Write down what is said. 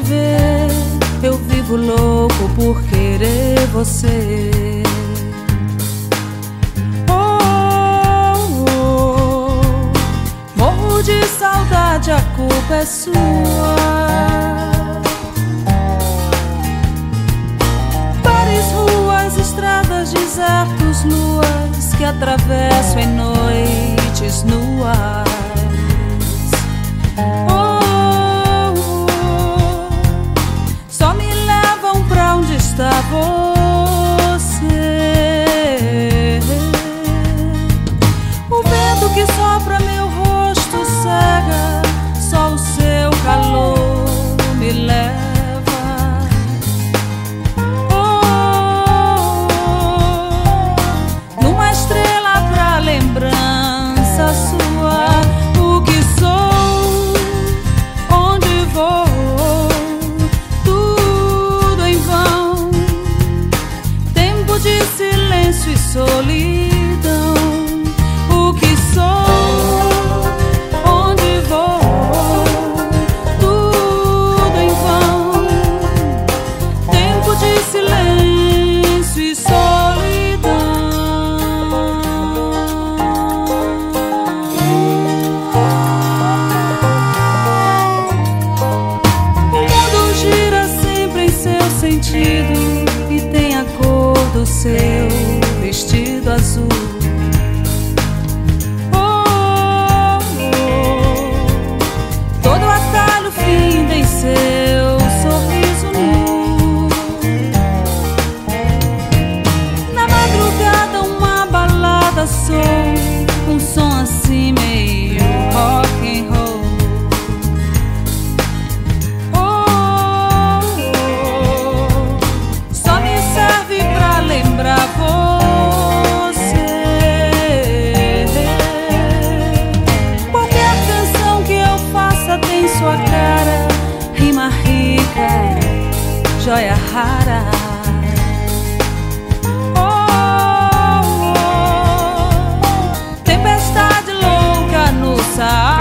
viver, eu vivo louco por querer você. Morro de saudade, a culpa é sua. Bares, ruas, estradas, desertos, luas que atravesso em noites nuas. Só me levam pra onde está você. O vento que sopra meu rosto cega, só o seu calor me leva. Numa estrela pra lembrança sua. O que sou, onde vou, tudo em vão. Tempo de silêncio e solidão. O que sou, onde vou, tudo em vão. Tempo de silêncio e solidão. O mundo gira sempre em seu sentido e tem a cor do seu vestido azul. Todo atalho finda em seu sorriso nu. Na madrugada uma balada sou, um som assim meio rock and roll. Só me serve pra lembrar você. Qualquer canção que eu faça tem sua cara, rima rica, joia rara. Tempestade louca no Saara.